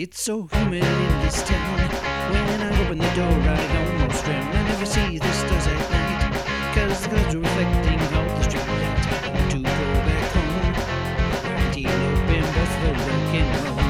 It's so humid in this town. When I open the door, I almost drown. I never see the stars at night, 'cause the clouds are reflecting off the street light. I want to go back home, where antelope and buffalo can roam.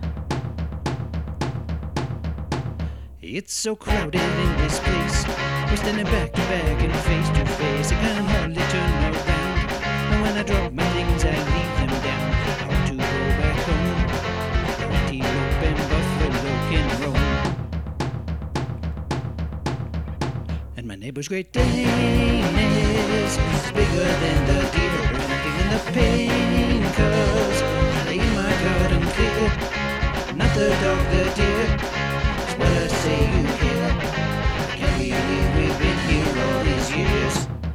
It's so crowded in this place. We're standing back to back and face to face. I can hardly turn around. And when I drop my things, I leave them down. I want to go back home, where antelope and buffalo can roam. And my neighbor's Great Dane is bigger than the deer. And I'm feeling the pain, 'cause I lay my garden clear. Not the dog, the deer. It's what I say you hear. I can't believe we've been here all these years.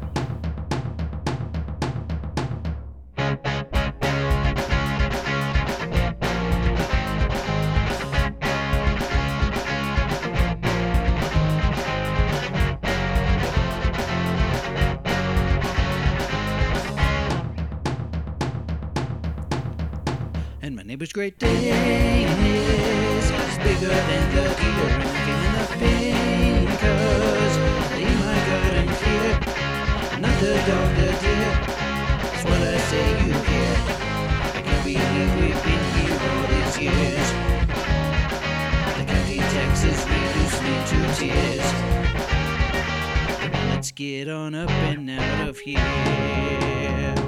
And my neighbor's Great Dane is bigger than the deer. And I'm feeling the pain, 'cause I leave my garden clear. Not the dog, the deer. It's what I say you hear. I can't believe we've been here all these years. The county taxes reduce me to tears. Let's get on up and out of here.